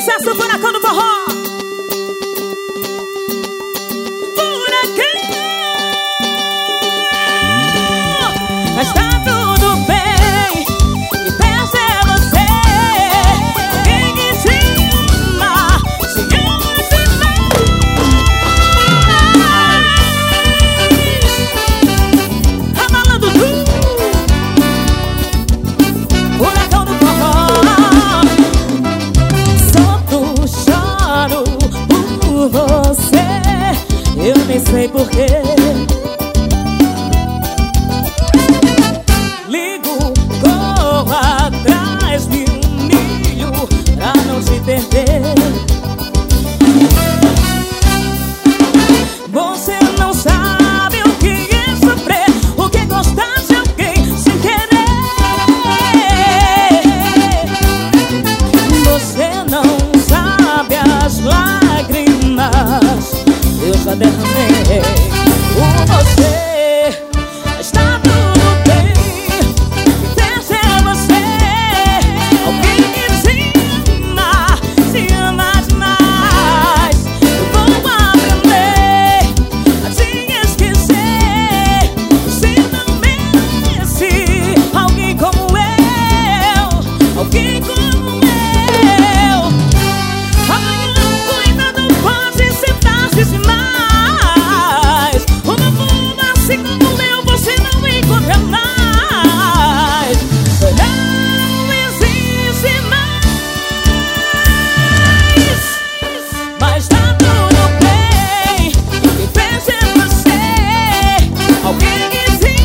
sucesso, Furacão do Forró. Furacão. Mas tá tudo bem, e pensa é você. Quem que te ama, se ama demais. Abalando tudo. Furacão do Forró. Você, eu nem sei porquê. Ligo, corro atrás, me humilho pra não te perder. Você não sabe o que é sofrer, o que é gostar de alguém sem querer. Você não sabe as lágrimas eu já derramei por você. Está tudo bem, pensa é você. Alguém que te ama demais. Eu vou aprender a te esquecer. Você não merece alguém como eu, alguém como eu. Amanhã cuidado, pode sentar-se demais. Uma bomba assim como eu você não encontra mais. Não existe mais. Mas tá tudo bem, e pensa em você. Alguém que te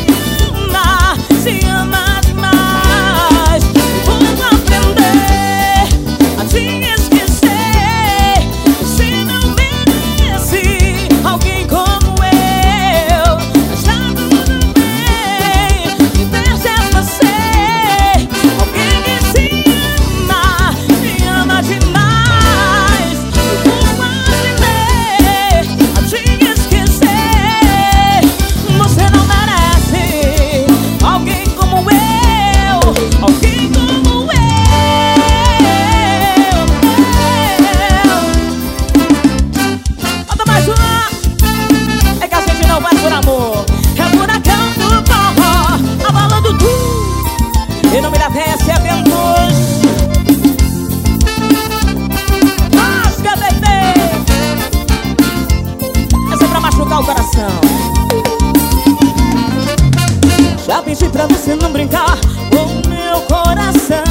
ama demais. Vou aprender a te esquecer. Você não merece alguém como eu. Mas tá tudo bem, e pensa em você. Alguém que te ama demais. Vou aprender a te esquecer. Você não merece alguém como eu, alguém como eu. Bota mais uma. É que a gente não vai por amor. É o Furacão do Forró, abalando tudo. E não me dá recebemos. Rasga, bebê. Essa é pra machucar o coração. Já pedi pra você não brincar com o meu coração.